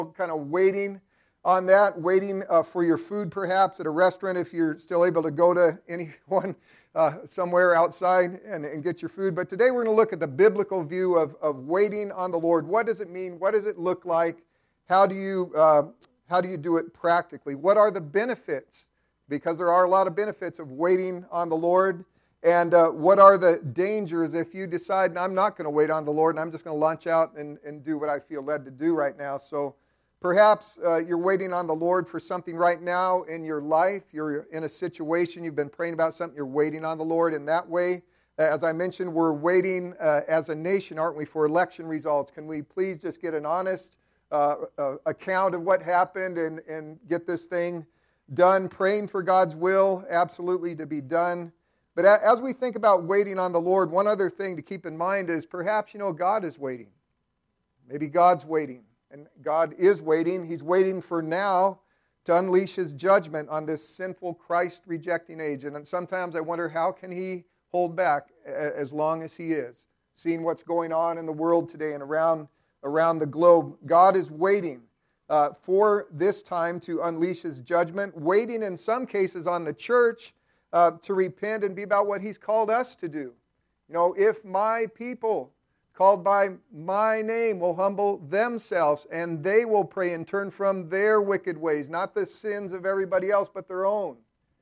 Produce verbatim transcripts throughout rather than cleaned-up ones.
kind of waiting on that, waiting uh, for your food perhaps at a restaurant if you're still able to go to anyone uh, somewhere outside and, and get your food. But today we're going to look at the biblical view of, of waiting on the Lord. What does it mean? What does it look like? How do you uh, how do you do it practically? What are the benefits? Because there are a lot of benefits of waiting on the Lord. And uh, what are the dangers if you decide, I'm not going to wait on the Lord and I'm just going to launch out and, and do what I feel led to do right now. So perhaps uh, you're waiting on the Lord for something right now in your life. You're in a situation, you've been praying about something, you're waiting on the Lord in that way. As I mentioned, we're waiting uh, as a nation, aren't we, for election results. Can we please just get an honest uh, uh, account of what happened and, and get this thing done? Praying for God's will, absolutely to be done. But as we think about waiting on the Lord, one other thing to keep in mind is perhaps, you know, God is waiting. Maybe God's waiting. And God is waiting. He's waiting for now to unleash His judgment on this sinful, Christ-rejecting age. And sometimes I wonder, how can He hold back as long as He is? Seeing what's going on in the world today and around, around the globe. God is waiting uh, for this time to unleash His judgment. Waiting in some cases on the church Uh, to repent and be about what He's called us to do. You know, if my people called by my name will humble themselves and they will pray and turn from their wicked ways, not the sins of everybody else but their own,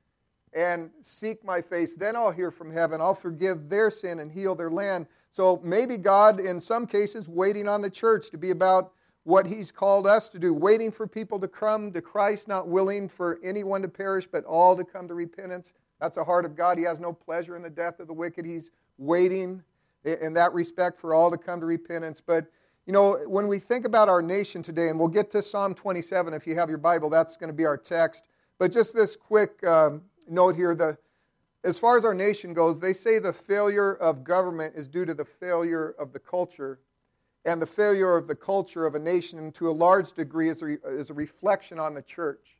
and seek my face, then I'll hear from heaven. I'll forgive their sin and heal their land. So maybe God, in some cases, waiting on the church to be about what He's called us to do, waiting for people to come to Christ, not willing for anyone to perish, but all to come to repentance. That's the heart of God. He has no pleasure in the death of the wicked. He's waiting in that respect for all to come to repentance. But, you know, when we think about our nation today, and we'll get to Psalm twenty-seven if you have your Bible, that's going to be our text. But just this quick um, note here, the, as far as our nation goes, they say the failure of government is due to the failure of the culture. And the failure of the culture of a nation, to a large degree, is a, is a reflection on the church.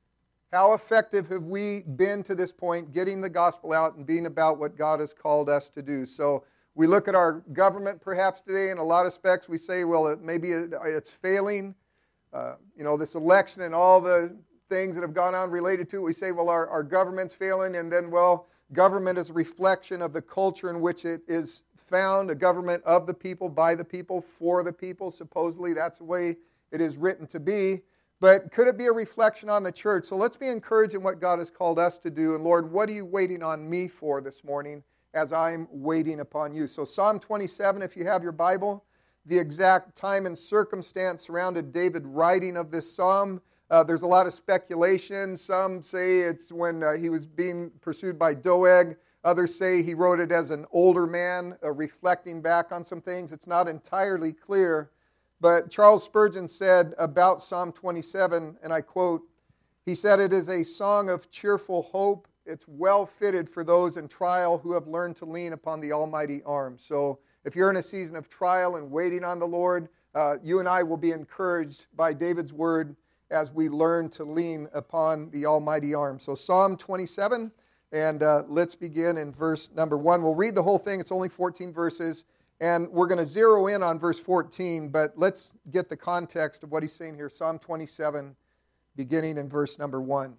How effective have we been to this point, getting the gospel out and being about what God has called us to do? So we look at our government perhaps today in a lot of aspects. We say, well, it, maybe it, it's failing. Uh, you know, this election and all the things that have gone on related to it. We say, well, our, our government's failing. And then, well, government is a reflection of the culture in which it is found, a government of the people, by the people, for the people. Supposedly that's the way it is written to be. But could it be a reflection on the church? So let's be encouraged in what God has called us to do. And Lord, what are you waiting on me for this morning as I'm waiting upon you? So Psalm twenty-seven, if you have your Bible, the exact time and circumstance surrounded David writing of this psalm. Uh, there's a lot of speculation. Some say it's when uh, he was being pursued by Doeg. Others say he wrote it as an older man, uh, reflecting back on some things. It's not entirely clear. But Charles Spurgeon said about Psalm twenty-seven, and I quote, he said, "It is a song of cheerful hope. It's well fitted for those in trial who have learned to lean upon the almighty arm." So if you're in a season of trial and waiting on the Lord, uh, you and I will be encouraged by David's word as we learn to lean upon the almighty arm. So Psalm twenty-seven, and uh, let's begin in verse number one. We'll read the whole thing. It's only fourteen verses. And we're going to zero in on verse fourteen, but let's get the context of what he's saying here. Psalm twenty-seven, beginning in verse number one.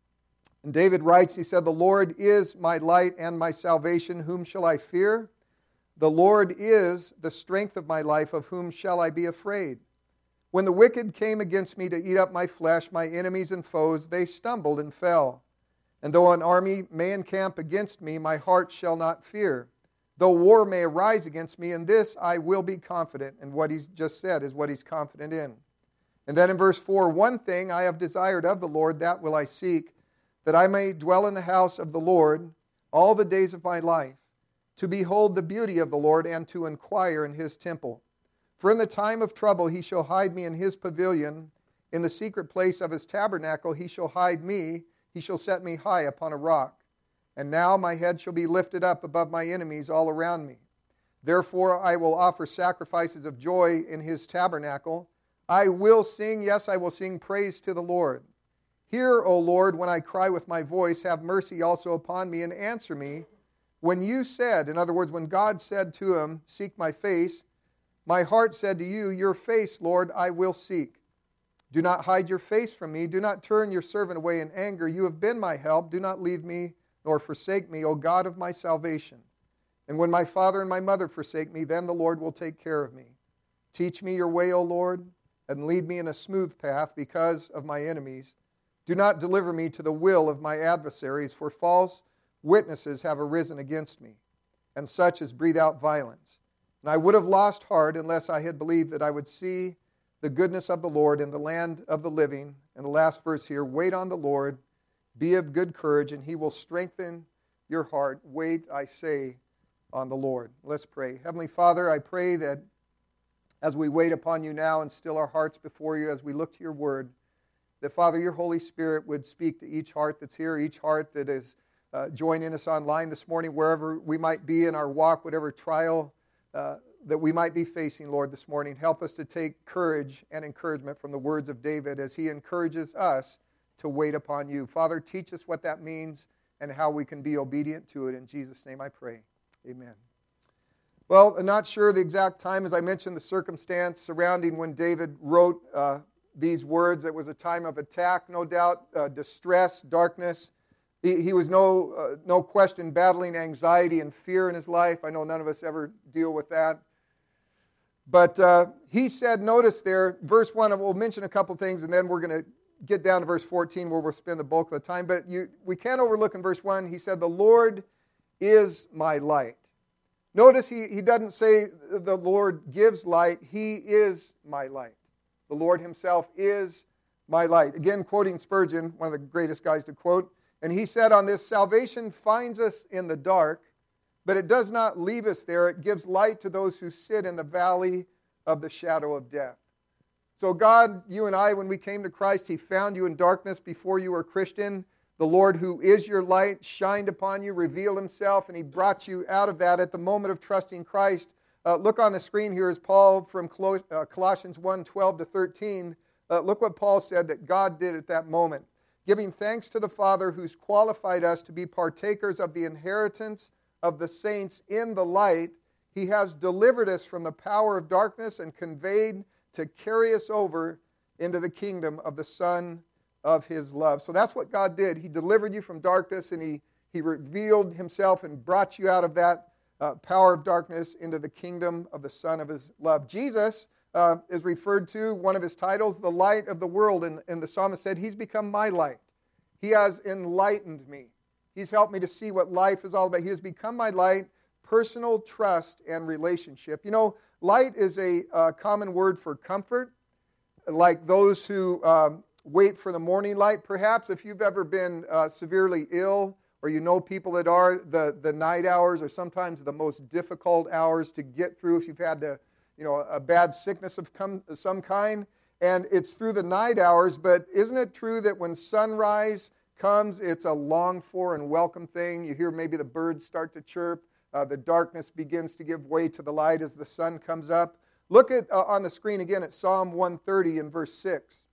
And David writes, he said, "The Lord is my light and my salvation. Whom shall I fear? The Lord is the strength of my life. Of whom shall I be afraid? When the wicked came against me to eat up my flesh, my enemies and foes, they stumbled and fell. And though an army may encamp against me, my heart shall not fear. Though war may arise against me, in this I will be confident." And what he's just said is what he's confident in. And then in verse four, "One thing I have desired of the Lord, that will I seek, that I may dwell in the house of the Lord all the days of my life, to behold the beauty of the Lord and to inquire in His temple. For in the time of trouble He shall hide me in His pavilion. In the secret place of His tabernacle He shall hide me. He shall set me high upon a rock. And now my head shall be lifted up above my enemies all around me. Therefore I will offer sacrifices of joy in His tabernacle. I will sing, yes, I will sing praise to the Lord. Hear, O Lord, when I cry with my voice. Have mercy also upon me and answer me. When you said," in other words, when God said to him, "Seek my face," my heart said to you, "Your face, Lord, I will seek." Do not hide your face from me. Do not turn your servant away in anger. You have been my help. Do not leave me nor forsake me, O God of my salvation. And when my father and my mother forsake me, then the Lord will take care of me. Teach me your way, O Lord, and lead me in a smooth path because of my enemies. Do not deliver me to the will of my adversaries, for false witnesses have arisen against me, and such as breathe out violence. And I would have lost heart unless I had believed that I would see the goodness of the Lord in the land of the living. And the last verse here, wait on the Lord, be of good courage, and he will strengthen your heart. Wait, I say, on the Lord. Let's pray. Heavenly Father, I pray that as we wait upon you now and still our hearts before you as we look to your word, that, Father, your Holy Spirit would speak to each heart that's here, each heart that is uh, joining us online this morning, wherever we might be in our walk, whatever trial uh, that we might be facing, Lord, this morning. Help us to take courage and encouragement from the words of David as he encourages us to wait upon you. Father, teach us what that means and how we can be obedient to it. In Jesus' name I pray. Amen. Well, I'm not sure the exact time, as I mentioned, the circumstance surrounding when David wrote uh, these words. It was a time of attack, no doubt, uh, distress, darkness. He, he was no, uh, no question battling anxiety and fear in his life. I know none of us ever deal with that. But uh, he said, notice there, verse one, we'll mention a couple things, and then we're going to get down to verse fourteen where we'll spend the bulk of the time. But you, we can't overlook in verse one, he said, the Lord is my light. Notice he, he doesn't say the Lord gives light. He is my light. The Lord himself is my light. Again, quoting Spurgeon, one of the greatest guys to quote. And he said on this, salvation finds us in the dark, but it does not leave us there. It gives light to those who sit in the valley of the shadow of death. So God, you and I, when we came to Christ, he found you in darkness before you were a Christian. The Lord, who is your light, shined upon you, revealed himself, and he brought you out of that at the moment of trusting Christ. Uh, look on the screen here is Paul from Col- uh, Colossians one, twelve to thirteen. Uh, look what Paul said that God did at that moment. Giving thanks to the Father who's qualified us to be partakers of the inheritance of the saints in the light. He has delivered us from the power of darkness and conveyed to carry us over into the kingdom of the Son of his love. So that's what God did. He delivered you from darkness, and he, he revealed himself and brought you out of that uh, power of darkness into the kingdom of the Son of his love. Jesus uh, is referred to, one of his titles, the light of the world. And, and the psalmist said, he's become my light. He has enlightened me. He's helped me to see what life is all about. He has become my light, personal trust, and relationship. You know, light is a uh, common word for comfort, like those who um, wait for the morning light. Perhaps if you've ever been uh, severely ill, or you know people that are, the, the night hours are sometimes the most difficult hours to get through if you've had to, you know, a bad sickness of come, some kind. And it's through the night hours, but isn't it true that when sunrise comes, it's a longed for and welcome thing? You hear maybe the birds start to chirp. Uh, the darkness begins to give way to the light as the sun comes up. Look at uh, on the screen again at Psalm one thirty in verse six.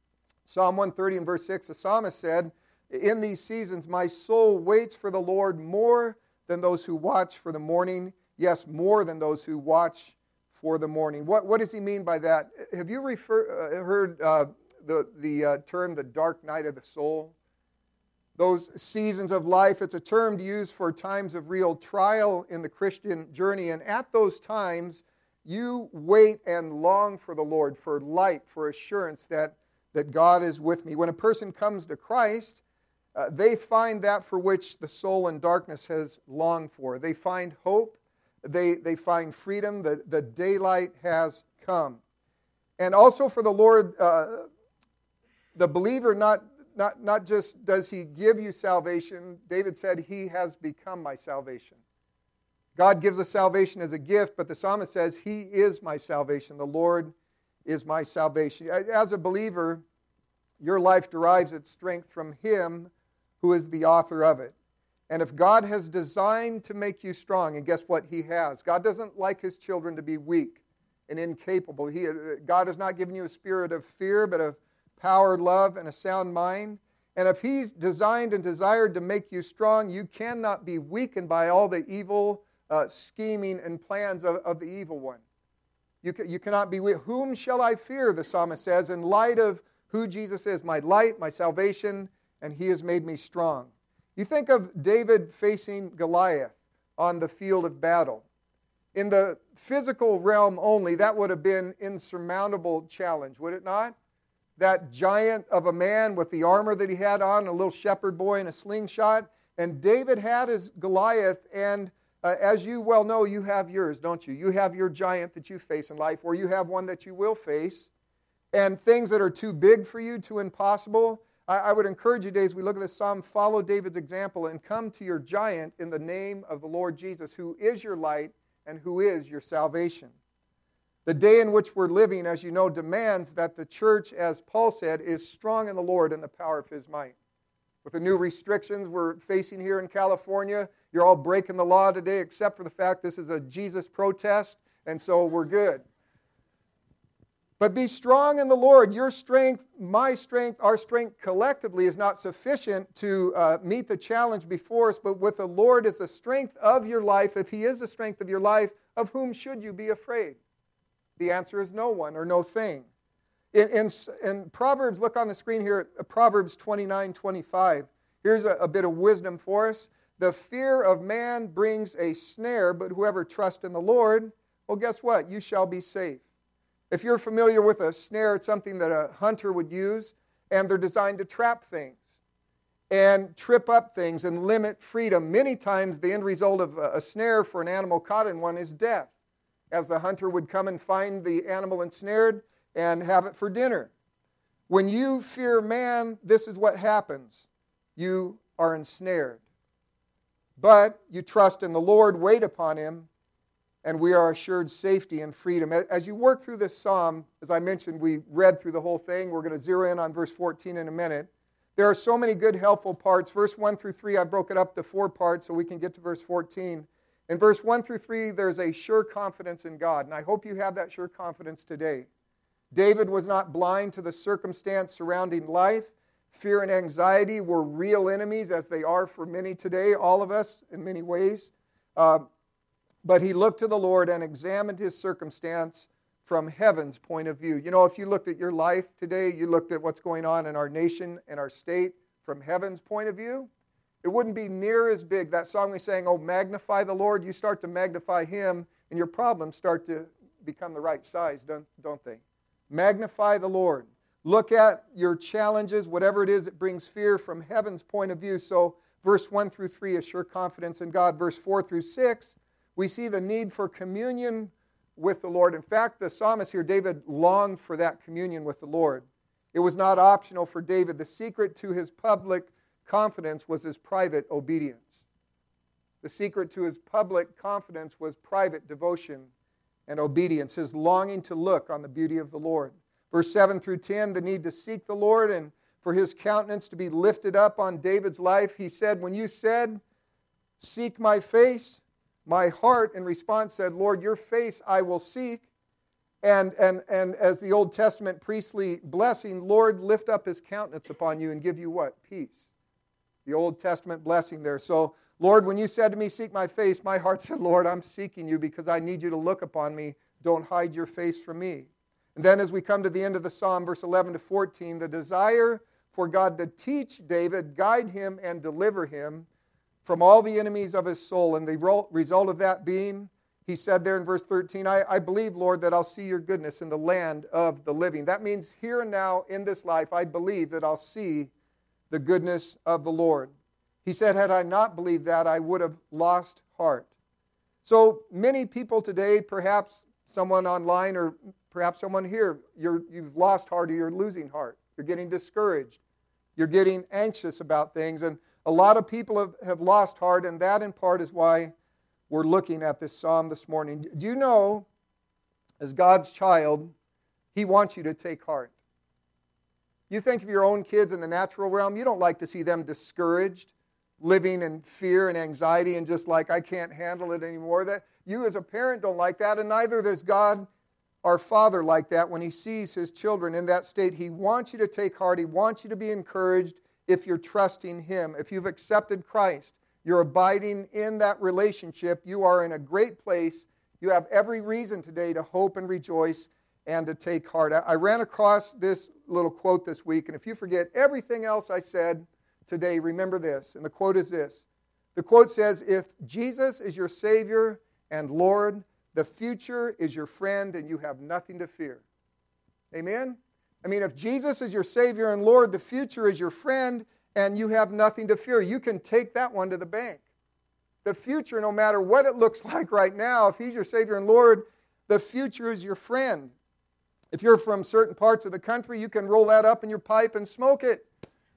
Psalm one thirty in verse six, the psalmist said, in these seasons my soul waits for the Lord more than those who watch for the morning. Yes, more than those who watch for the morning. What, what does he mean by that? Have you refer, uh, heard uh, the, the uh, term the dark night of the soul? Those seasons of life, it's a term used for times of real trial in the Christian journey. And at those times, you wait and long for the Lord, for light, for assurance that, that God is with me. When a person comes to Christ, uh, they find that for which the soul in darkness has longed for. They find hope. They, they find freedom. The, the daylight has come. And also for the Lord, uh, the believer, not Not, not just does he give you salvation, David said, he has become my salvation. God gives us salvation as a gift, but the psalmist says, he is my salvation. The Lord is my salvation. As a believer, your life derives its strength from him who is the author of it. And if God has designed to make you strong, and guess what? He has. God doesn't like his children to be weak and incapable. He, God has not given you a spirit of fear, but of power, love, and a sound mind. And if he's designed and desired to make you strong, you cannot be weakened by all the evil uh, scheming and plans of, of the evil one. You, ca- you cannot be weak. Whom shall I fear, the psalmist says, in light of who Jesus is, my light, my salvation, and he has made me strong. You think of David facing Goliath on the field of battle. In the physical realm only, that would have been an insurmountable challenge, would it not? That giant of a man with the armor that he had on, a little shepherd boy in a slingshot. And David had his Goliath, and uh, as you well know, you have yours, don't you? You have your giant that you face in life, or you have one that you will face. And things that are too big for you, too impossible. I, I would encourage you today, as we look at this psalm, follow David's example and come to your giant in the name of the Lord Jesus, who is your light and who is your salvation. The day in which we're living, as you know, demands that the church, as Paul said, is strong in the Lord and the power of his might. With the new restrictions we're facing here in California, you're all breaking the law today, except for the fact this is a Jesus protest, and so we're good. But be strong in the Lord. Your strength, my strength, our strength collectively is not sufficient to uh, meet the challenge before us, but with the Lord is the strength of your life. If he is the strength of your life, of whom should you be afraid? The answer is no one or no thing. In, in, in Proverbs, look on the screen here, Proverbs twenty-nine twenty-five. Here's a, a bit of wisdom for us. The fear of man brings a snare, but whoever trusts in the Lord, well, guess what? You shall be safe. If you're familiar with a snare, it's something that a hunter would use, and they're designed to trap things and trip up things and limit freedom. Many times the end result of a, a snare for an animal caught in one is death, as the hunter would come and find the animal ensnared and have it for dinner. When you fear man, this is what happens. You are ensnared. But you trust in the Lord, wait upon him, and we are assured safety and freedom. As you work through this psalm, as I mentioned, we read through the whole thing. We're going to zero in on verse fourteen in a minute. There are so many good, helpful parts. Verse one through three, I broke it up to four parts so we can get to verse fourteen. In verse one through three, there's a sure confidence in God, and I hope you have that sure confidence today. David was not blind to the circumstance surrounding life. Fear and anxiety were real enemies, as they are for many today, all of us in many ways. Uh, but he looked to the Lord and examined his circumstance from heaven's point of view. You know, if you looked at your life today, you looked at what's going on in our nation and our state from heaven's point of view, it wouldn't be near as big. That song we sang, oh, magnify the Lord, you start to magnify him, and your problems start to become the right size, don't, don't they? Magnify the Lord. Look at your challenges, whatever it is that brings fear from heaven's point of view. So verse one through three is sure confidence in God. Verse four through six, we see the need for communion with the Lord. In fact, the psalmist here, David, longed for that communion with the Lord. It was not optional for David. The secret to his public confidence was his private obedience. The secret to his public confidence was private devotion and obedience, his longing to look on the beauty of the Lord. Verse seven through ten, the need to seek the Lord and for his countenance to be lifted up on David's life. He said, when you said, seek my face, my heart in response said, Lord, your face I will seek. And, and, and as the Old Testament priestly blessing, Lord, lift up his countenance upon you and give you what? Peace. The Old Testament blessing there. So, Lord, when you said to me, seek my face, my heart said, Lord, I'm seeking you because I need you to look upon me. Don't hide your face from me. And then as we come to the end of the psalm, verse eleven to fourteen, the desire for God to teach David, guide him, and deliver him from all the enemies of his soul. And the result of that being, he said there in verse thirteen, I, I believe, Lord, that I'll see your goodness in the land of the living. That means here and now in this life, I believe that I'll see the goodness of the Lord. He said, had I not believed that, I would have lost heart. So many people today, perhaps someone online or perhaps someone here, you're, you've lost heart or you're losing heart. You're getting discouraged. You're getting anxious about things. And a lot of people have, have lost heart, and that in part is why we're looking at this psalm this morning. Do you know, as God's child, he wants you to take heart. You think of your own kids in the natural realm, you don't like to see them discouraged, living in fear and anxiety and just like, I can't handle it anymore. That you as a parent don't like that, and neither does God, our Father, like that when he sees his children in that state. He wants you to take heart. He wants you to be encouraged if you're trusting him. If you've accepted Christ, you're abiding in that relationship. You are in a great place. You have every reason today to hope and rejoice and to take heart. I, I ran across this little quote this week, and if you forget everything else I said today, remember this. And the quote is this. The quote says, if Jesus is your Savior and Lord, the future is your friend and you have nothing to fear. Amen? I mean, if Jesus is your Savior and Lord, the future is your friend and you have nothing to fear. You can take that one to the bank. The future, no matter what it looks like right now, if He's your Savior and Lord, the future is your friend. If you're from certain parts of the country, you can roll that up in your pipe and smoke it.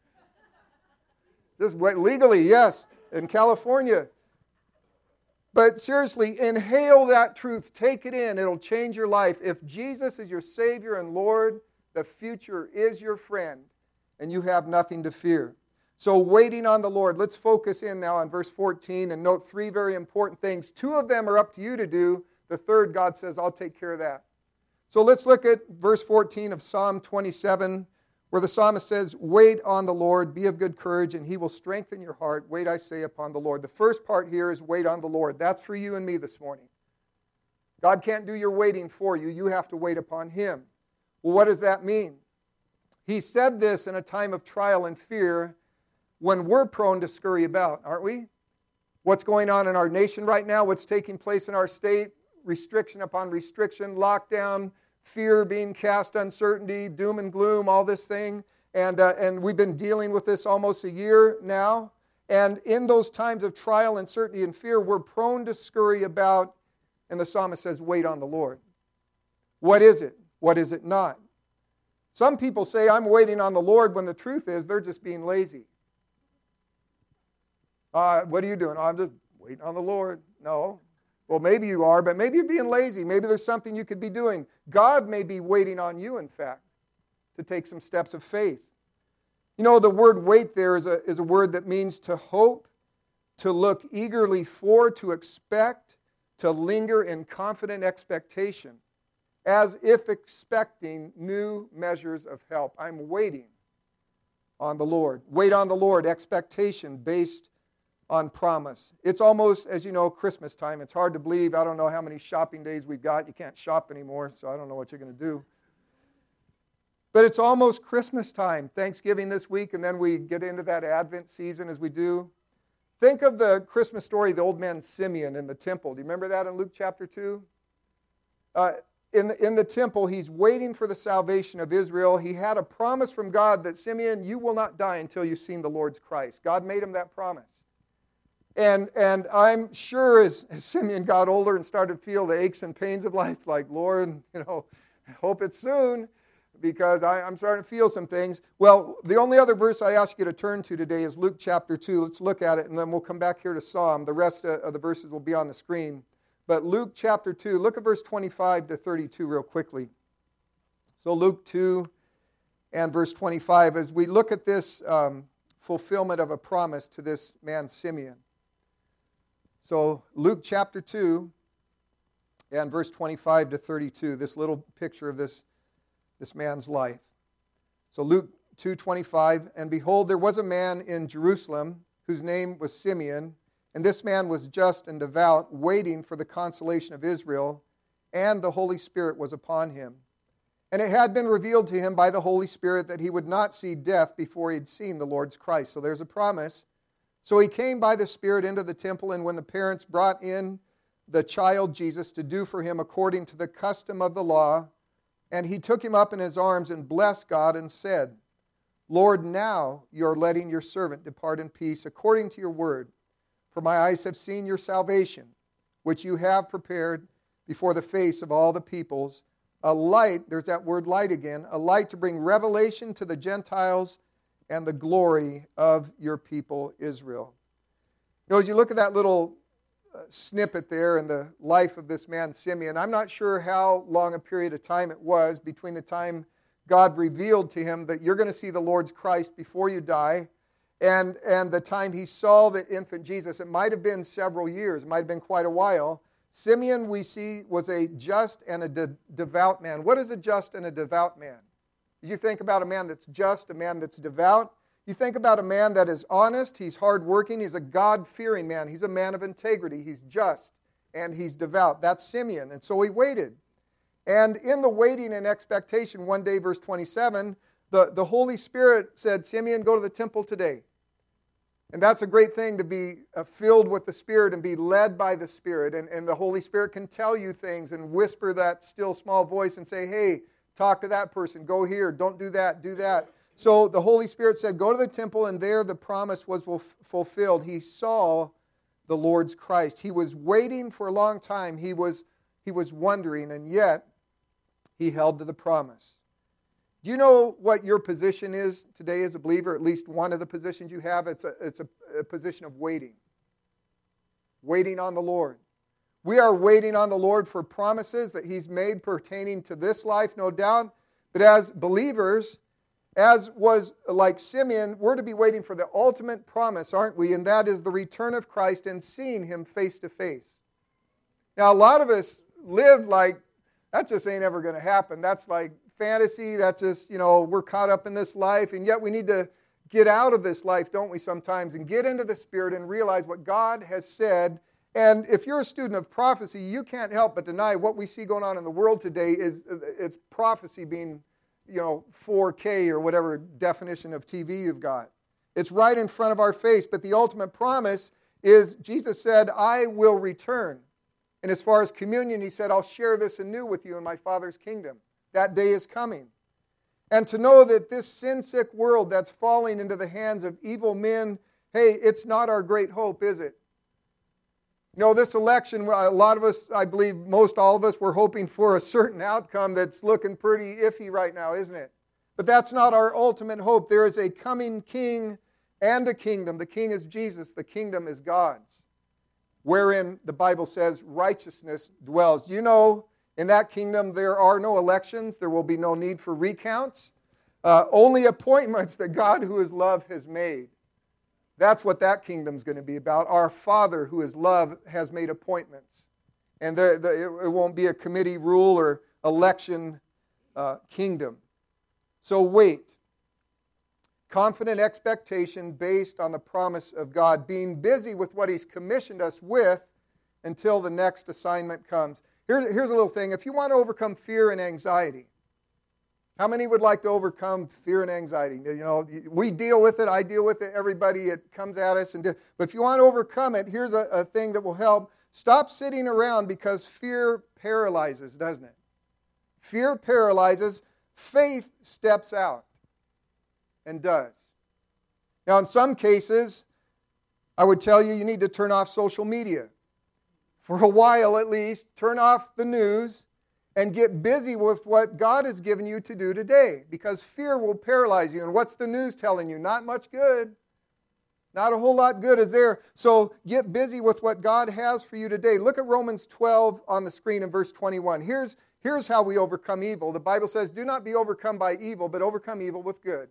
Just wait, legally, yes, in California. But seriously, inhale that truth. Take it in. It'll change your life. If Jesus is your Savior and Lord, the future is your friend, and you have nothing to fear. So waiting on the Lord. Let's focus in now on verse fourteen and note three very important things. Two of them are up to you to do. The third, God says, I'll take care of that. So let's look at verse fourteen of Psalm twenty-seven, where the psalmist says, wait on the Lord, be of good courage, and He will strengthen your heart. Wait, I say, upon the Lord. The first part here is wait on the Lord. That's for you and me this morning. God can't do your waiting for you. You have to wait upon Him. Well, what does that mean? He said this in a time of trial and fear when we're prone to scurry about, aren't we? What's going on in our nation right now, what's taking place in our state, restriction upon restriction, lockdown, fear being cast, uncertainty, doom and gloom, all this thing. And, uh, and we've been dealing with this almost a year now. And in those times of trial, uncertainty, and fear, we're prone to scurry about. And the psalmist says, wait on the Lord. What is it? What is it not? Some people say, I'm waiting on the Lord, when the truth is they're just being lazy. Uh, what are you doing? Oh, I'm just waiting on the Lord. No. Well, maybe you are, but maybe you're being lazy. Maybe there's something you could be doing. God may be waiting on you, in fact, to take some steps of faith. You know, the word wait there is a, is a word that means to hope, to look eagerly for, to expect, to linger in confident expectation, as if expecting new measures of help. I'm waiting on the Lord. Wait on the Lord, expectation based on promise. It's almost, as you know, Christmas time. It's hard to believe. I don't know how many shopping days we've got. You can't shop anymore, so I don't know what you're going to do. But it's almost Christmas time. Thanksgiving this week, and then we get into that Advent season as we do. Think of the Christmas story, the old man Simeon in the temple. Do you remember that in Luke chapter two? Uh, in, the, in the temple, he's waiting for the salvation of Israel. He had a promise from God that, Simeon, you will not die until you've seen the Lord's Christ. God made him that promise. And and I'm sure as, as Simeon got older and started to feel the aches and pains of life, like, Lord, you know, I hope it's soon, because I, I'm starting to feel some things. Well, the only other verse I ask you to turn to today is Luke chapter two. Let's look at it, and then we'll come back here to Psalm. The rest of the verses will be on the screen. But Luke chapter two, look at verse twenty-five to thirty-two real quickly. So Luke two and verse twenty-five, as we look at this um, fulfillment of a promise to this man Simeon. So Luke chapter two and verse twenty-five to thirty-two, this little picture of this, this man's life. So Luke two twenty-five, and behold, there was a man in Jerusalem whose name was Simeon, and this man was just and devout, waiting for the consolation of Israel, and the Holy Spirit was upon him. And it had been revealed to him by the Holy Spirit that he would not see death before he had seen the Lord's Christ. So there's a promise. So he came by the Spirit into the temple, and when the parents brought in the child Jesus to do for him according to the custom of the law, and he took him up in his arms and blessed God and said, Lord, now you are letting your servant depart in peace according to your word. For my eyes have seen your salvation, which you have prepared before the face of all the peoples, a light, there's that word light again, a light to bring revelation to the Gentiles and the glory of your people Israel. You know, as you look at that little uh, snippet there in the life of this man Simeon, I'm not sure how long a period of time it was between the time God revealed to him that you're going to see the Lord's Christ before you die and, and the time he saw the infant Jesus. It might have been several years. It might have been quite a while. Simeon, we see, was a just and a de- devout man. What is a just and a devout man? You think about a man that's just, a man that's devout. You think about a man that is honest, he's hardworking, he's a God-fearing man. He's a man of integrity, he's just, and he's devout. That's Simeon. And so he waited. And in the waiting and expectation, one day, verse twenty-seven, the, the Holy Spirit said, Simeon, go to the temple today. And that's a great thing, to be uh, filled with the Spirit and be led by the Spirit. And, and the Holy Spirit can tell you things and whisper that still small voice and say, hey, talk to that person, go here, don't do that, do that. So the Holy Spirit said, go to the temple, and there the promise was fulfilled. He saw the Lord's Christ. He was waiting for a long time. He was, he was wondering, and yet he held to the promise. Do you know what your position is today as a believer? At least one of the positions you have, it's a, it's a, a position of waiting. Waiting on the Lord. We are waiting on the Lord for promises that He's made pertaining to this life, no doubt. But as believers, as was like Simeon, we're to be waiting for the ultimate promise, aren't we? And that is the return of Christ and seeing Him face to face. Now, a lot of us live like, that just ain't ever going to happen. That's like fantasy. That's just, you know, we're caught up in this life. And yet we need to get out of this life, don't we, sometimes, and get into the Spirit and realize what God has said. And if you're a student of prophecy, you can't help but deny what we see going on in the world today is it's prophecy being, you know, four K or whatever definition of T V you've got. It's right in front of our face. But the ultimate promise is, Jesus said, I will return. And as far as communion, He said, I'll share this anew with you in my Father's kingdom. That day is coming. And to know that this sin-sick world that's falling into the hands of evil men, hey, it's not our great hope, is it? You know, this election, a lot of us, I believe most all of us, were hoping for a certain outcome that's looking pretty iffy right now, isn't it? But that's not our ultimate hope. There is a coming king and a kingdom. The king is Jesus. The kingdom is God's, wherein the Bible says righteousness dwells. Do you know, in that kingdom there are no elections. There will be no need for recounts. Uh, only appointments that God, who is love, has made. That's what that kingdom's going to be about. Our Father, who is love, has made appointments. And the, the, it, it won't be a committee rule or election uh, kingdom. So wait. Confident expectation based on the promise of God. Being busy with what He's commissioned us with until the next assignment comes. Here's, here's a little thing. If you want to overcome fear and anxiety, how many would like to overcome fear and anxiety? You know, we deal with it. I deal with it. Everybody, it comes at us. And do, but if you want to overcome it, here's a, a thing that will help. Stop sitting around, because fear paralyzes, doesn't it? Fear paralyzes. Faith steps out and does. Now, in some cases, I would tell you, you need to turn off social media. For a while at least, turn off the news and get busy with what God has given you to do today, because fear will paralyze you. And what's the news telling you? Not much good. Not a whole lot good is there. So get busy with what God has for you today. Look at Romans twelve on the screen in verse twenty-one. Here's, here's how we overcome evil. The Bible says, do not be overcome by evil, but overcome evil with good.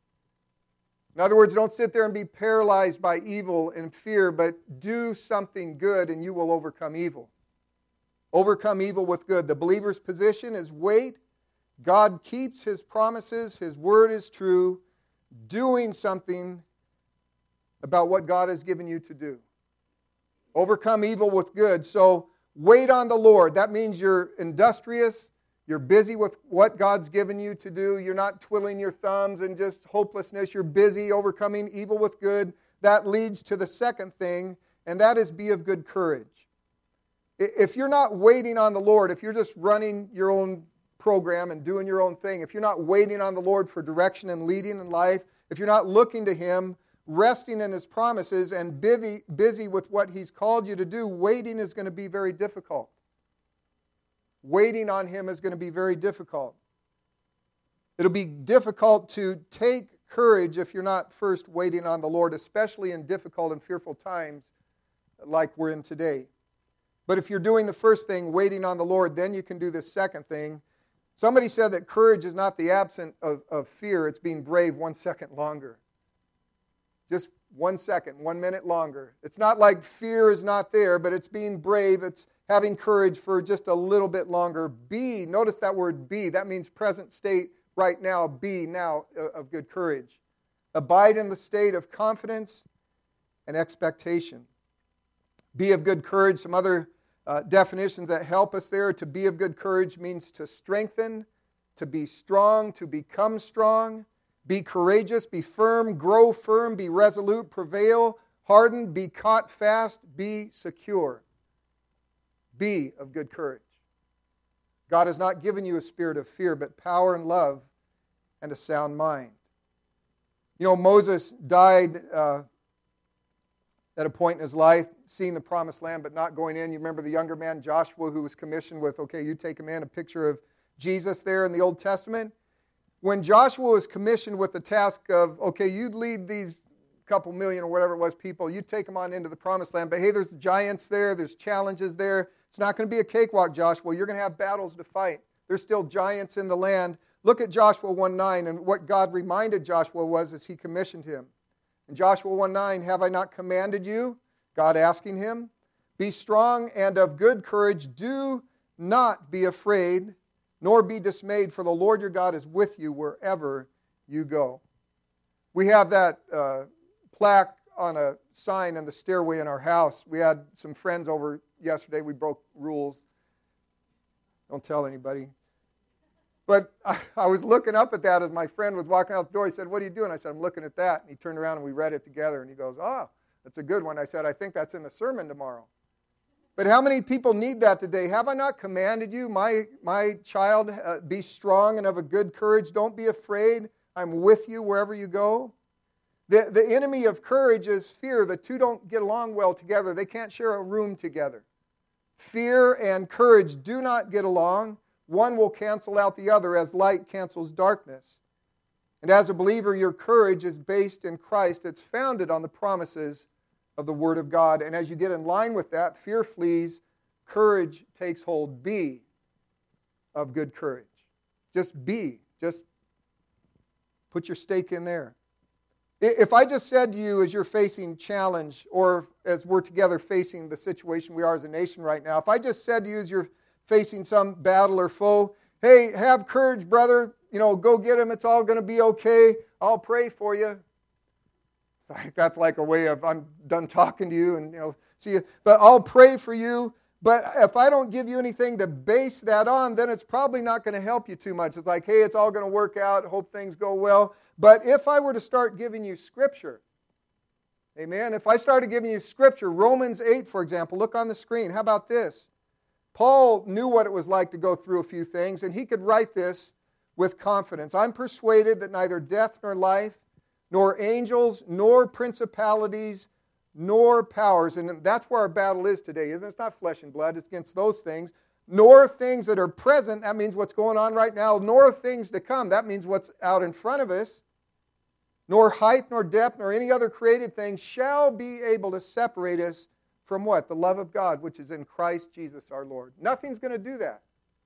In other words, don't sit there and be paralyzed by evil and fear, but do something good and you will overcome evil. Overcome evil with good. The believer's position is wait. God keeps His promises. His word is true. Doing something about what God has given you to do. Overcome evil with good. So wait on the Lord. That means you're industrious. You're busy with what God's given you to do. You're not twiddling your thumbs and just hopelessness. You're busy overcoming evil with good. That leads to the second thing, and that is be of good courage. If you're not waiting on the Lord, if you're just running your own program and doing your own thing, if you're not waiting on the Lord for direction and leading in life, if you're not looking to Him, resting in His promises, and busy, busy with what He's called you to do, waiting is going to be very difficult. Waiting on Him is going to be very difficult. It'll be difficult to take courage if you're not first waiting on the Lord, especially in difficult and fearful times like we're in today. But if you're doing the first thing, waiting on the Lord, then you can do the second thing. Somebody said that courage is not the absence of, of fear, it's being brave one second longer. Just one second, one minute longer. It's not like fear is not there, but it's being brave. It's having courage for just a little bit longer. Be, notice that word be. That means present state right now. Be now of good courage. Abide in the state of confidence and expectation. Be of good courage. Some other uh, definitions that help us there. To be of good courage means to strengthen, to be strong, to become strong, be courageous, be firm, grow firm, be resolute, prevail, harden, be caught fast, be secure. Be of good courage. God has not given you a spirit of fear, but power and love and a sound mind. You know, Moses died uh, at a point in his life, seeing the promised land, but not going in. You remember the younger man, Joshua, who was commissioned with, okay, you take him in, a picture of Jesus there in the Old Testament. When Joshua was commissioned with the task of, okay, you lead these couple million or whatever it was people, you take them on into the promised land, but hey, there's giants there, there's challenges there. It's not going to be a cakewalk, Joshua. You're going to have battles to fight. There's still giants in the land. Look at Joshua one nine, and what God reminded Joshua was as he commissioned him. In Joshua one nine, have I not commanded you? God asking him, be strong and of good courage. Do not be afraid, nor be dismayed, for the Lord your God is with you wherever you go. We have that uh, plaque on a sign in the stairway in our house. We had some friends over yesterday. We broke rules. Don't tell anybody. But I, I was looking up at that as my friend was walking out the door. He said, what are you doing? I said, I'm looking at that. And he turned around and we read it together. And he goes, oh, that's a good one. I said, I think that's in the sermon tomorrow. But how many people need that today? Have I not commanded you, my, my child, uh, be strong and of a good courage? Don't be afraid. I'm with you wherever you go. The, the enemy of courage is fear. The two don't get along well together. They can't share a room together. Fear and courage do not get along. One will cancel out the other as light cancels darkness. And as a believer, your courage is based in Christ. It's founded on the promises of the Word of God. And as you get in line with that, fear flees, courage takes hold. Be of good courage. Just be. Just put your stake in there. If I just said to you as you're facing challenge, or as we're together facing the situation we are as a nation right now, if I just said to you as you're facing some battle or foe, hey, have courage, brother, you know, go get him, it's all going to be okay, I'll pray for you. That's like a way of, I'm done talking to you, and, you know, see you, but I'll pray for you. But if I don't give you anything to base that on, then it's probably not going to help you too much. It's like, hey, it's all going to work out, hope things go well. But if I were to start giving you Scripture, amen, if I started giving you Scripture, Romans eight, for example, look on the screen. How about this? Paul knew what it was like to go through a few things, and he could write this with confidence. I'm persuaded that neither death nor life, nor angels, nor principalities, nor powers, and that's where our battle is today, isn't it? It's not flesh and blood, it's against those things, nor things that are present, that means what's going on right now, nor things to come, that means what's out in front of us, nor height, nor depth, nor any other created thing shall be able to separate us from what? The love of God, which is in Christ Jesus our Lord. Nothing's going to do that.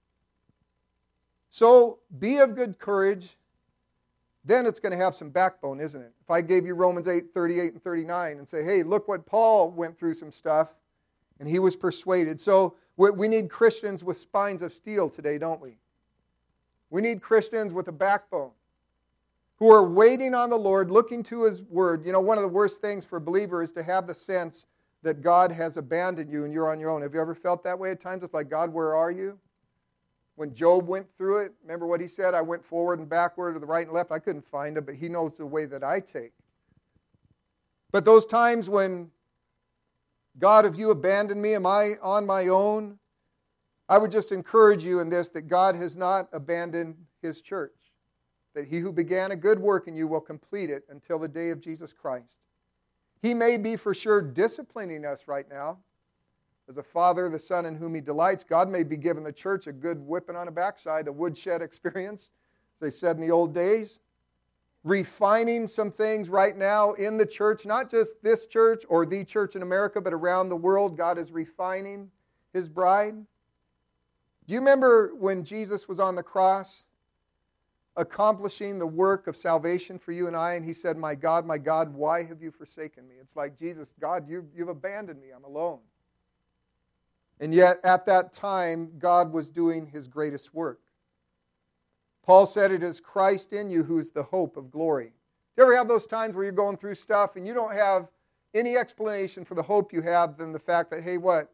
So, be of good courage. Then it's going to have some backbone, isn't it? If I gave you Romans eight, thirty-eight and thirty-nine and say, hey, look what Paul went through some stuff, and he was persuaded. So, we need Christians with spines of steel today, don't we? We need Christians with a backbone who are waiting on the Lord, looking to His Word. You know, one of the worst things for a believer is to have the sense that God has abandoned you and you're on your own. Have you ever felt that way at times? It's like, God, where are you? When Job went through it, remember what he said? I went forward and backward to the right and left. I couldn't find Him, but He knows the way that I take. But those times when, God, have you abandoned me? Am I on my own? I would just encourage you in this, that God has not abandoned His church. That He who began a good work in you will complete it until the day of Jesus Christ. He may be for sure disciplining us right now. As a father, the son in whom He delights, God may be giving the church a good whipping on the backside, a woodshed experience, as they said in the old days. Refining some things right now in the church, not just this church or the church in America, but around the world. God is refining His bride. Do you remember when Jesus was on the cross, accomplishing the work of salvation for you and I, and He said, my God, my God, why have you forsaken me? It's like, Jesus, God, you've, you've abandoned me. I'm alone. And yet, at that time, God was doing His greatest work. Paul said, it is Christ in you who is the hope of glory. Do you ever have those times where you're going through stuff and you don't have any explanation for the hope you have than the fact that, hey, what?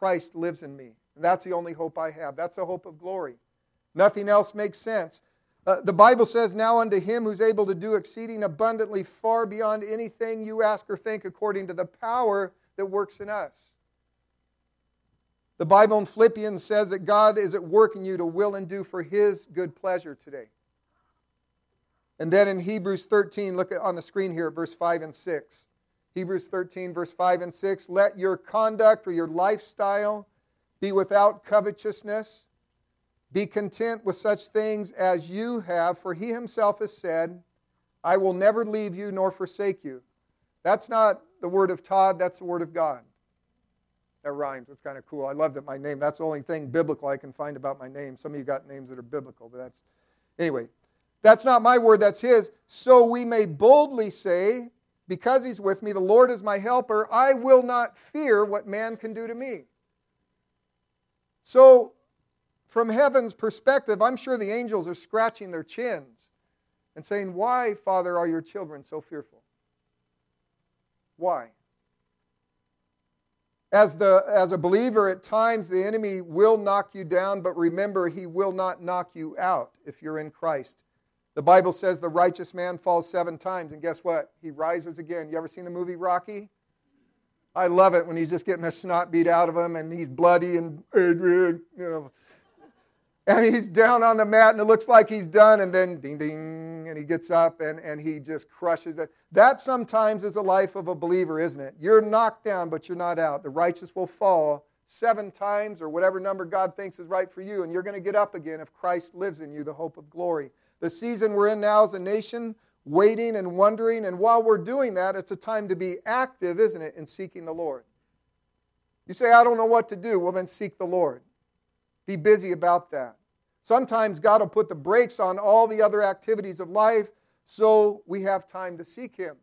Christ lives in me. And that's the only hope I have. That's the hope of glory. Nothing else makes sense. Uh, the Bible says, now unto him who's able to do exceeding abundantly far beyond anything you ask or think, according to the power that works in us. The Bible in Philippians says that God is at work in you to will and do for his good pleasure today. And then in Hebrews thirteen, look at, on the screen here at verse five and six. Hebrews thirteen, verse five and six. Let your conduct or your lifestyle be without covetousness. Be content with such things as you have, for he himself has said, I will never leave you nor forsake you. That's not the word of Todd, that's the word of God. That rhymes. It's kind of cool. I love that my name, that's the only thing biblical I can find about my name. Some of you got names that are biblical, but that's, anyway. That's not my word, that's his. So we may boldly say, because he's with me, the Lord is my helper, I will not fear what man can do to me. So, from heaven's perspective, I'm sure the angels are scratching their chins and saying, why, Father, are your children so fearful? Why? As, the, as a believer, at times the enemy will knock you down, but remember, he will not knock you out if you're in Christ. The Bible says the righteous man falls seven times, and guess what? He rises again. You ever seen the movie Rocky? I love it when he's just getting the snot beat out of him, and he's bloody and, Adrian, you know, and he's down on the mat, and it looks like he's done, and then ding, ding, and he gets up, and, and he just crushes it. That sometimes is the life of a believer, isn't it? You're knocked down, but you're not out. The righteous will fall seven times, or whatever number God thinks is right for you, and you're going to get up again if Christ lives in you, the hope of glory. The season we're in now as a nation, waiting and wondering, and while we're doing that, it's a time to be active, isn't it, in seeking the Lord. You say, I don't know what to do. Well, then seek the Lord. Be busy about that. Sometimes God will put the brakes on all the other activities of life so we have time to seek him.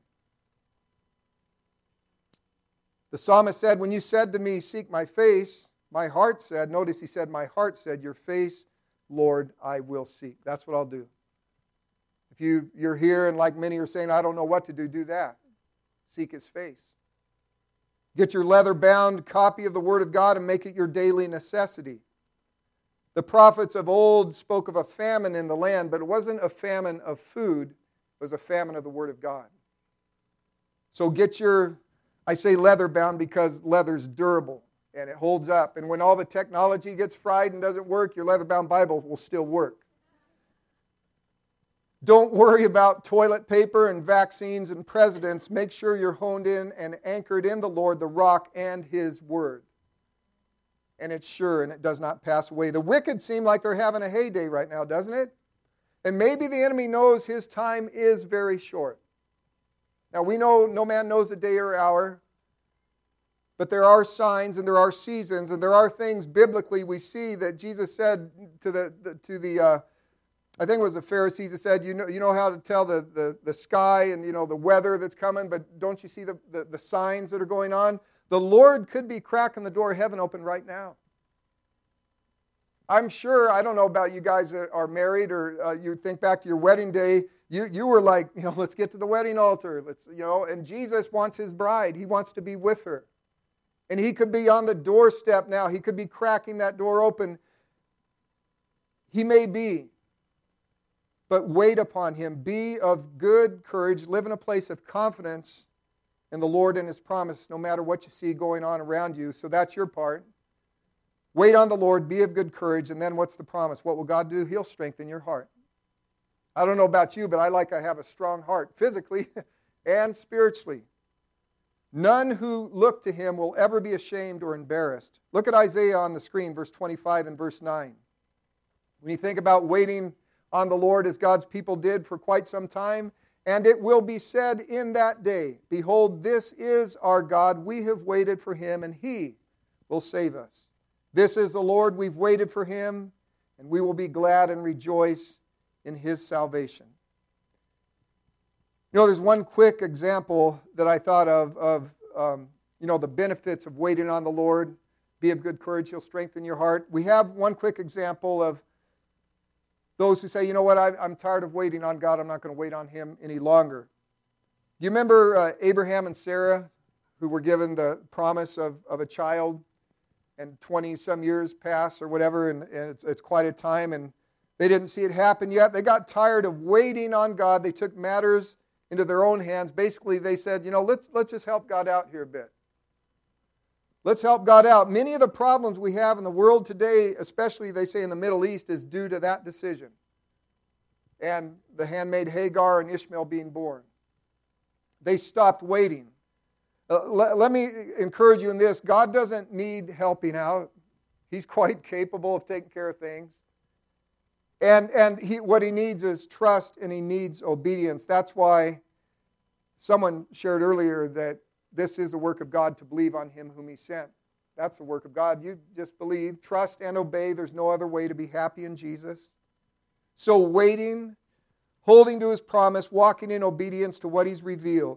The psalmist said, when you said to me, seek my face, my heart said, notice he said, my heart said, your face, Lord, I will seek. That's what I'll do. If you, you're here and like many are saying, I don't know what to do, do that. Seek his face. Get your leather-bound copy of the Word of God and make it your daily necessity. The prophets of old spoke of a famine in the land, but it wasn't a famine of food. It was a famine of the Word of God. So get your, I say leather-bound because leather's durable and it holds up. And when all the technology gets fried and doesn't work, your leather-bound Bible will still work. Don't worry about toilet paper and vaccines and presidents. Make sure you're honed in and anchored in the Lord, the rock, and his word. And it's sure and it does not pass away. The wicked seem like they're having a heyday right now, doesn't it? And maybe the enemy knows his time is very short. Now we know no man knows the day or hour, but there are signs and there are seasons and there are things biblically we see that Jesus said to the, the to the uh, I think it was the Pharisees that said, you know, you know how to tell the, the, the sky and you know the weather that's coming, but don't you see the, the, the signs that are going on? The Lord could be cracking the door of heaven open right now. I'm sure, I don't know about you guys that are married or uh, you think back to your wedding day, you, you were like, you know, let's get to the wedding altar. Let's, you know, and Jesus wants his bride. He wants to be with her. And he could be on the doorstep now. He could be cracking that door open. He may be. But wait upon him. Be of good courage. Live in a place of confidence in the Lord and his promise, no matter what you see going on around you. So that's your part. Wait on the Lord. Be of good courage. And then what's the promise? What will God do? He'll strengthen your heart. I don't know about you, but I like to have a strong heart, physically and spiritually. None who look to him will ever be ashamed or embarrassed. Look at Isaiah on the screen, verse twenty-five and verse nine. When you think about waiting on the Lord as God's people did for quite some time, and it will be said in that day, behold, this is our God. We have waited for him, and he will save us. This is the Lord. We've waited for him, and we will be glad and rejoice in his salvation. You know, there's one quick example that I thought of, of um, you know, the benefits of waiting on the Lord. Be of good courage, he'll strengthen your heart. We have one quick example of those who say, you know what, I, I'm tired of waiting on God. I'm not going to wait on him any longer. Do you remember uh, Abraham and Sarah, who were given the promise of, of a child? and twenty-some years pass or whatever, and, and it's, it's quite a time, and they didn't see it happen yet. They got tired of waiting on God. They took matters into their own hands. Basically, they said, you know, let's, let's just help God out here a bit. Let's help God out. Many of the problems we have in the world today, especially they say in the Middle East, is due to that decision. And the handmaid Hagar and Ishmael being born. They stopped waiting. Uh, let, let me encourage you in this. God doesn't need helping out. He's quite capable of taking care of things. And, and he, what he needs is trust, and he needs obedience. That's why someone shared earlier that this is the work of God, to believe on him whom he sent. That's the work of God. You just believe, trust, and obey. There's no other way to be happy in Jesus. So waiting, holding to his promise, walking in obedience to what he's revealed.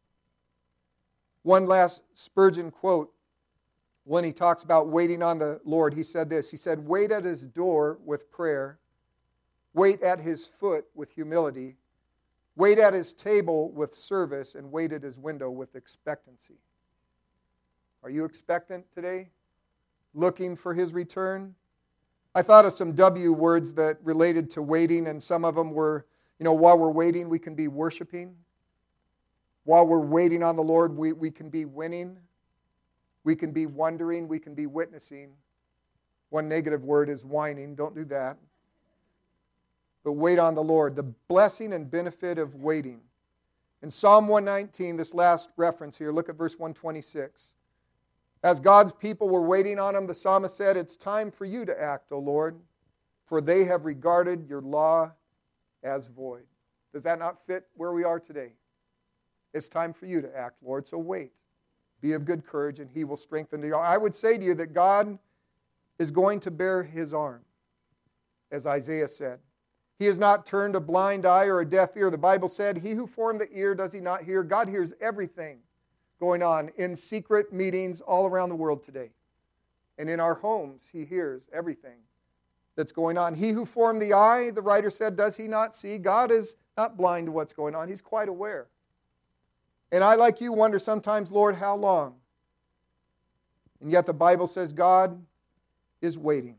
One last Spurgeon quote, when he talks about waiting on the Lord, he said this. He said, wait at his door with prayer. Wait at his foot with humility. Wait at his table with service, and wait at his window with expectancy. Are you expectant today? Looking for his return? I thought of some W words that related to waiting, and some of them were, you know, while we're waiting, we can be worshiping. While we're waiting on the Lord, we, we can be winning. We can be wondering. We can be witnessing. One negative word is whining. Don't do that. But wait on the Lord. The blessing and benefit of waiting. In Psalm one nineteen, this last reference here, look at verse one twenty-six. As God's people were waiting on him, the psalmist said, it's time for you to act, O Lord, for they have regarded your law as void. Does that not fit where we are today? It's time for you to act, Lord, so wait. Be of good courage, and he will strengthen you. I would say to you that God is going to bear his arm, as Isaiah said. He has not turned a blind eye or a deaf ear. The Bible said, he who formed the ear, does he not hear? God hears everything going on in secret meetings all around the world today. And in our homes, he hears everything that's going on. He who formed the eye, the writer said, does he not see? God is not blind to what's going on. He's quite aware. And I, like you, wonder sometimes, Lord, how long? And yet the Bible says God is waiting,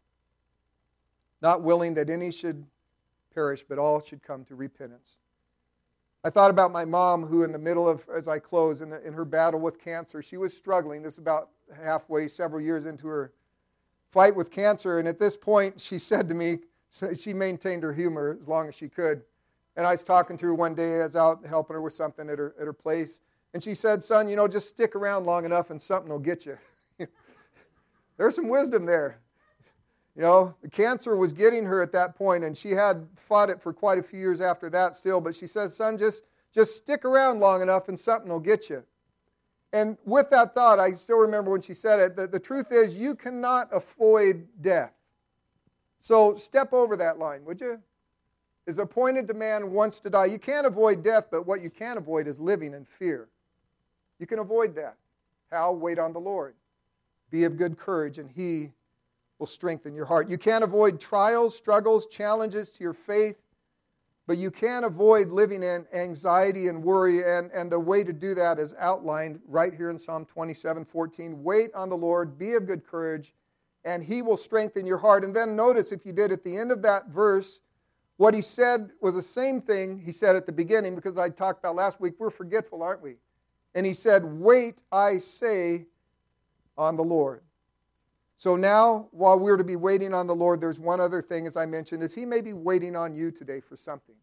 not willing that any should perish, but all should come to repentance. I thought about my mom, who in the middle of, as I close, in, the, in her battle with cancer, she was struggling. This is about halfway, several years into her fight with cancer. And at this point, she said to me, she maintained her humor as long as she could. And I was talking to her one day. I was out helping her with something at her, at her place. And she said, son, you know, just stick around long enough and something will get you. There's some wisdom there. You know, the cancer was getting her at that point, and she had fought it for quite a few years after that still. But she said, son, just, just stick around long enough and something will get you. And with that thought, I still remember when she said it, that the truth is you cannot avoid death. So step over that line, would you? Is appointed to man once to die. You can't avoid death, but what you can avoid is living in fear. You can avoid that. How? Wait on the Lord. Be of good courage, and he will strengthen your heart. You can't avoid trials, struggles, challenges to your faith, but you can avoid living in anxiety and worry, and, and the way to do that is outlined right here in Psalm twenty-seven fourteen. Wait on the Lord, be of good courage, and he will strengthen your heart. And then notice, if you did, at the end of that verse, what he said was the same thing he said at the beginning, because I talked about last week, we're forgetful, aren't we? And he said, wait, I say, on the Lord. So now, while we're to be waiting on the Lord, there's one other thing, as I mentioned, is he may be waiting on you today for something.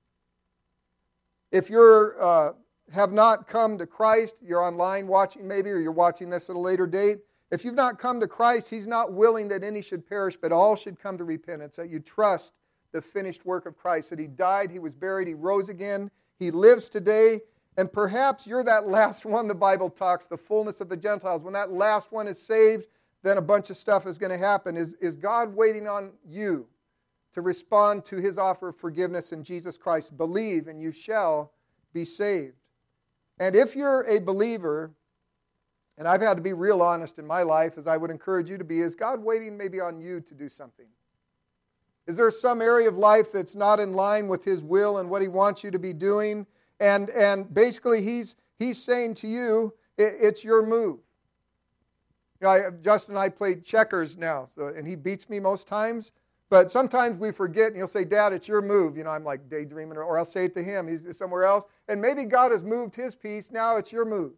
If you uh, have not come to Christ, you're online watching maybe, or you're watching this at a later date. If you've not come to Christ, he's not willing that any should perish, but all should come to repentance, that you trust the finished work of Christ, that he died, he was buried, he rose again, he lives today, and perhaps you're that last one the Bible talks, the fullness of the Gentiles. When that last one is saved, then a bunch of stuff is going to happen. Is, is God waiting on you to respond to his offer of forgiveness in Jesus Christ? Believe, and you shall be saved. And if you're a believer, and I've had to be real honest in my life, as I would encourage you to be, is God waiting maybe on you to do something? Is there some area of life that's not in line with his will and what he wants you to be doing? And, and basically he's, he's saying to you, it, it's your move. You know, I, Justin and I played checkers now, so, and he beats me most times. But sometimes we forget, and he'll say, Dad, it's your move. You know, I'm like daydreaming, or, or I'll say it to him. He's somewhere else. And maybe God has moved his piece. Now it's your move.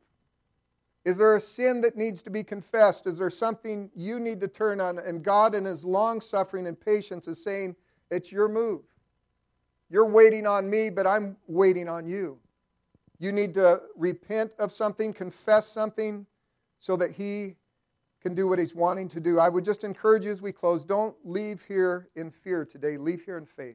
Is there a sin that needs to be confessed? Is there something you need to turn on? And God in his long-suffering and patience is saying, it's your move. You're waiting on me, but I'm waiting on you. You need to repent of something, confess something, so that he can do what he's wanting to do. I would just encourage you as we close, don't leave here in fear today. Leave here in faith.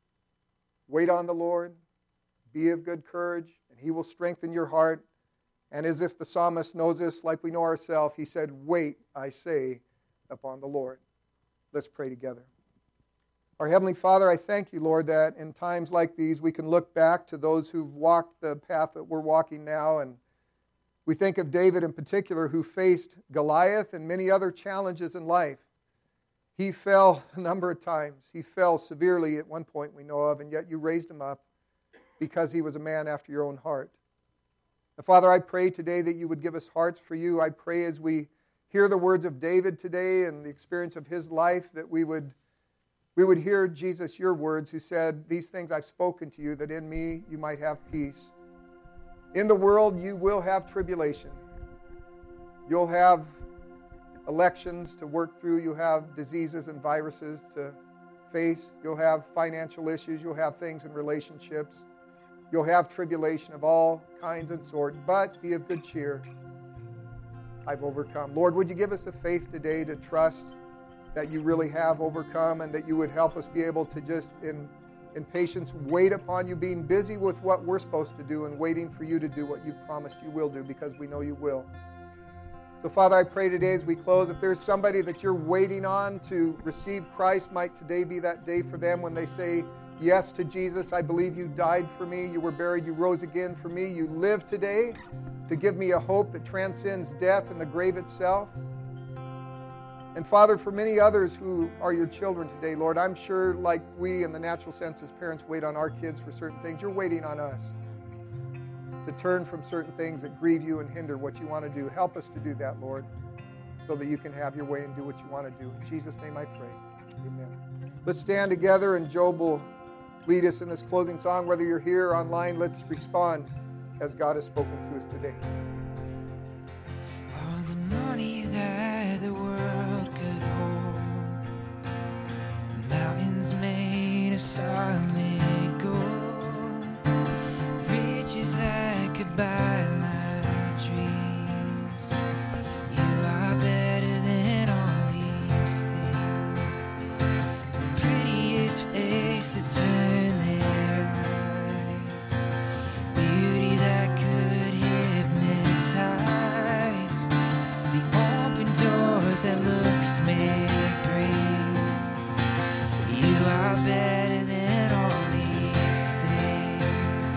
Wait on the Lord. Be of good courage, and he will strengthen your heart. And as if the psalmist knows this like we know ourselves, he said, wait, I say, upon the Lord. Let's pray together. Our Heavenly Father, I thank you, Lord, that in times like these we can look back to those who've walked the path that we're walking now. And we think of David in particular, who faced Goliath and many other challenges in life. He fell a number of times. He fell severely at one point we know of, and yet you raised him up because he was a man after your own heart. And Father, I pray today that you would give us hearts for you. I pray as we hear the words of David today and the experience of his life, that we would we would hear, Jesus, your words, who said, these things I've spoken to you, that in me you might have peace. In the world you will have tribulation. You'll have elections to work through. You'll have diseases and viruses to face. You'll have financial issues. You'll have things in relationships. You'll have tribulation of all kinds and sorts, but be of good cheer. I've overcome. Lord, would you give us the faith today to trust that you really have overcome, and that you would help us be able to just in, in patience wait upon you, being busy with what we're supposed to do and waiting for you to do what you've promised you will do, because we know you will. So, Father, I pray today as we close, if there's somebody that you're waiting on to receive Christ, might today be that day for them when they say yes to Jesus. I believe you died for me, you were buried, you rose again for me, you live today to give me a hope that transcends death and the grave itself. And Father, for many others who are your children today, Lord, I'm sure like we in the natural sense as parents wait on our kids for certain things, you're waiting on us to turn from certain things that grieve you and hinder what you want to do. Help us to do that, Lord, so that you can have your way and do what you want to do. In Jesus' name I pray. Amen. Let's stand together, and Job will lead us in this closing song. Whether you're here or online, let's respond as God has spoken to us today. All the money that the world could hold, mountains made of solid gold, riches that could buy my dreams. You are better than all these things. The prettiest face to turn their eyes, beauty that could hypnotize, the open doors that looks make great. You are better than all these things,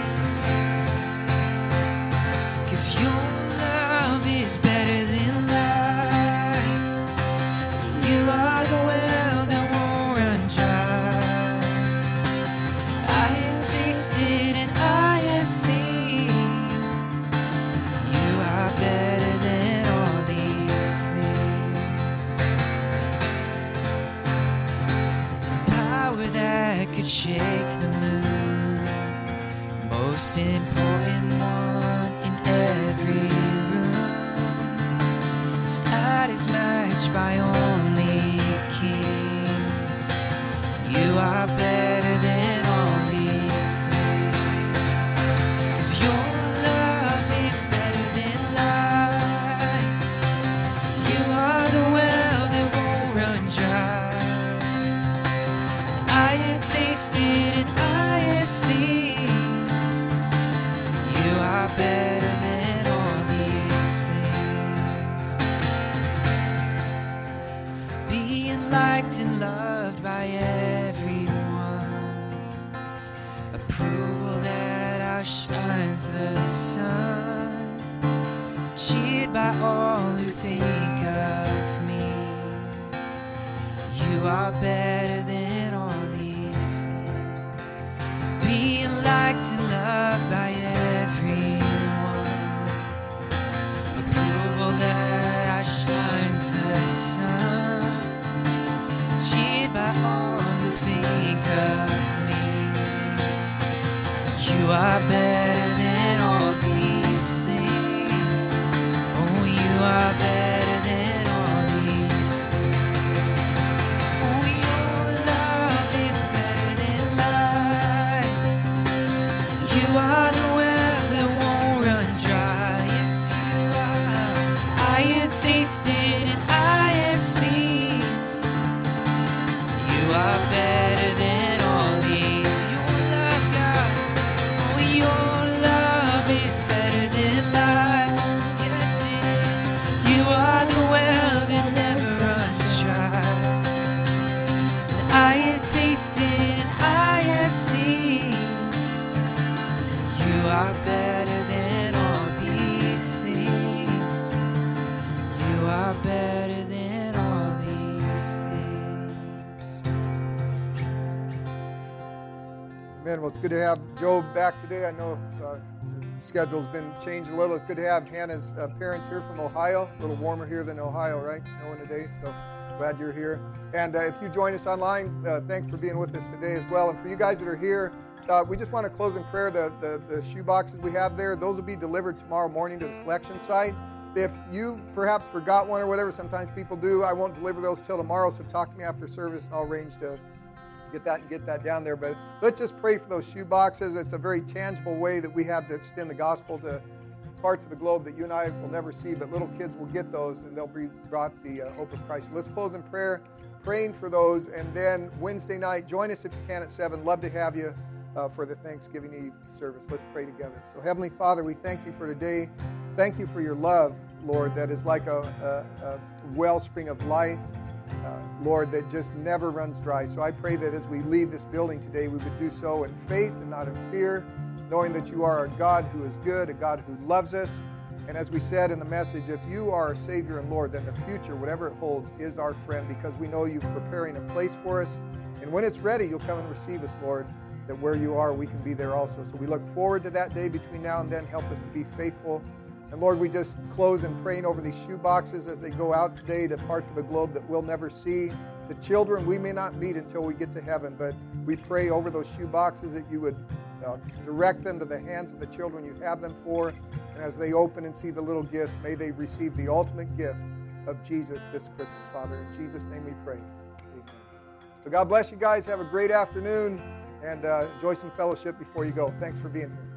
'cause your love is better than life. You are the well that won't run dry. I have tasted and I have seen. You are better than all these things. The power that could shake the moon, most important one in every room. Stat is matched by only kings. You are better than all these things, 'cause your love is better than life. You are the well that won't run dry. I have tasted and I have seen. You are better than all these things. Being liked and loved by everyone, approval that outshines the sun, cheered by all who think of me. You are better than all these things. Being liked and loved by everyone, approval that outshines are the well that won't run dry. Yes, you are. I have tasted and I have seen. You are better than all these. Your love, God, oh, your love is better than life. Yes, it is. You are the well that never runs dry. And I have tasted and I have seen. You are better than all these things. You are better than all these things. Man, well, it's good to have Joe back today. I know uh, the schedule's been changed a little. It's good to have Hannah's uh, parents here from Ohio. A little warmer here than Ohio, right? Knowing today, so glad you're here. And uh, if you join us online, uh, thanks for being with us today as well. And for you guys that are here, uh, we just want to close in prayer. The, the, the shoe boxes we have there, those will be delivered tomorrow morning to the collection site. If you perhaps forgot one or whatever, sometimes people do, I won't deliver those till tomorrow, so talk to me after service and I'll arrange to get that and get that down there. But let's just pray for those shoe boxes. It's a very tangible way that we have to extend the gospel to parts of the globe that you and I will never see, but little kids will get those and they'll be brought the uh, hope of Christ. Let's close in prayer, praying for those, and then Wednesday night, join us if you can at seven. Love to have you uh, for the Thanksgiving Eve service. Let's pray together. So Heavenly Father, we thank you for today. Thank you for your love, Lord, that is like a, a, a wellspring of life, uh, Lord, that just never runs dry. So I pray that as we leave this building today, we would do so in faith and not in fear, knowing that you are a God who is good, a God who loves us. And as we said in the message, if you are our Savior and Lord, then the future, whatever it holds, is our friend, because we know you're preparing a place for us. And when it's ready, you'll come and receive us, Lord, that where you are, we can be there also. So we look forward to that day between now and then. Help us to be faithful. And Lord, we just close in praying over these shoe boxes as they go out today to parts of the globe that we'll never see, to children we may not meet until we get to heaven. But we pray over those shoe boxes that you would uh, direct them to the hands of the children you have them for. And as they open and see the little gifts, may they receive the ultimate gift of Jesus this Christmas, Father. In Jesus' name we pray. Amen. So God bless you guys. Have a great afternoon and uh, enjoy some fellowship before you go. Thanks for being here.